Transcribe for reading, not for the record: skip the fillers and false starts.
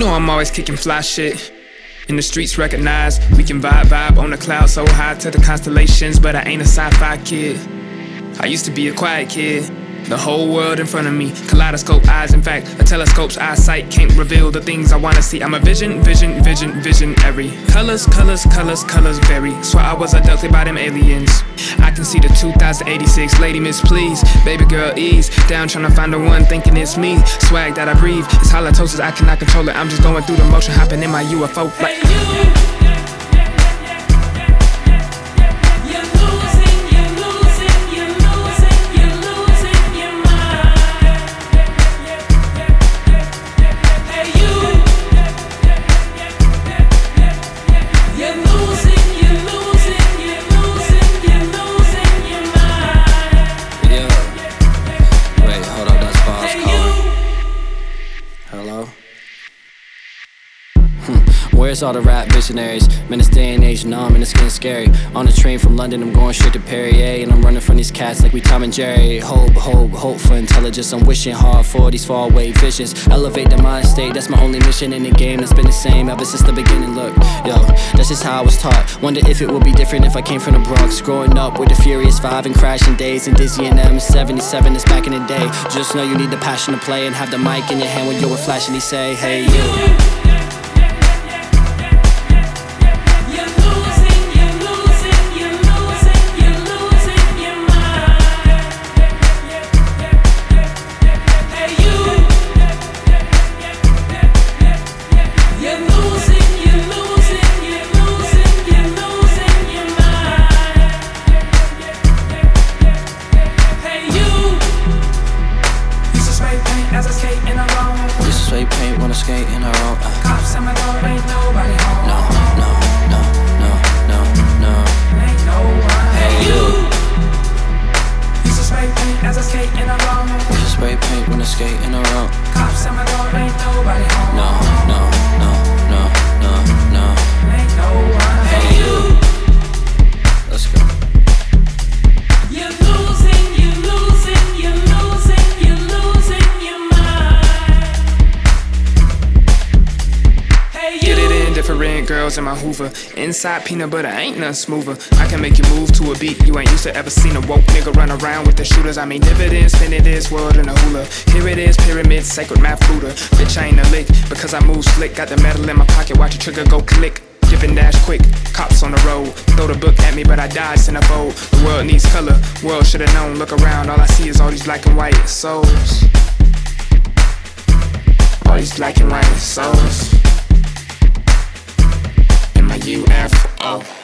know I'm always kicking fly shit. In the streets recognize we can vibe on the cloud so high to the constellations, but I ain't a sci-fi kid. I used to be a quiet kid. The whole world in front of me, kaleidoscope eyes. In fact, a telescope's eyesight can't reveal the things I wanna see. I'm a visionary. Colors vary. Swear I was abducted by them aliens. I can see the 2086 lady miss, please. Baby girl, ease down, tryna find the one thinking it's me. Swag that I breathe, it's halitosis, I cannot control it. I'm just going through the motion, hopping in my UFO like Where's all the rap visionaries? Man, this day and age, nah, man, it's getting scary. On the train from London, I'm going straight to Perrier, and I'm running from these cats like we Tom and Jerry. Hope for intelligence. I'm wishing hard for these faraway visions. Elevate the mind state, that's my only mission in the game. That's been the same ever since the beginning. Look, yo, that's just how I was taught. Wonder if it would be different if I came from the Bronx. Growing up with the Furious 5 and crashing days and Dizzy and M77 is back in the day. Just know you need the passion to play and have the mic in your hand when you're flashing. He say, hey you. Paint when I skate in a row. Cops in my door, ain't nobody home. No. Ain't no one. Hey you. Used to spray paint as I skate in a row. Used to spray paint when I skate in a row. Cops in my door, ain't nobody home. No. Ain't no one. Hey you. Let's go. You're losing your different girls in my Hoover. Inside peanut butter ain't nothing smoother. I can make you move to a beat. You ain't used to ever seen a woke nigga run around with the shooters. I mean dividends, spinning this world in a hula. Here it is, pyramid, sacred math Buddha. Bitch, I ain't a lick because I move slick. Got the metal in my pocket, watch the trigger go click. Dip and dash quick, cops on the road. Throw the book at me, but I died centerfold. The world needs color, world should've known. Look around, all I see is all these black and white souls. All these black and white souls. UFO.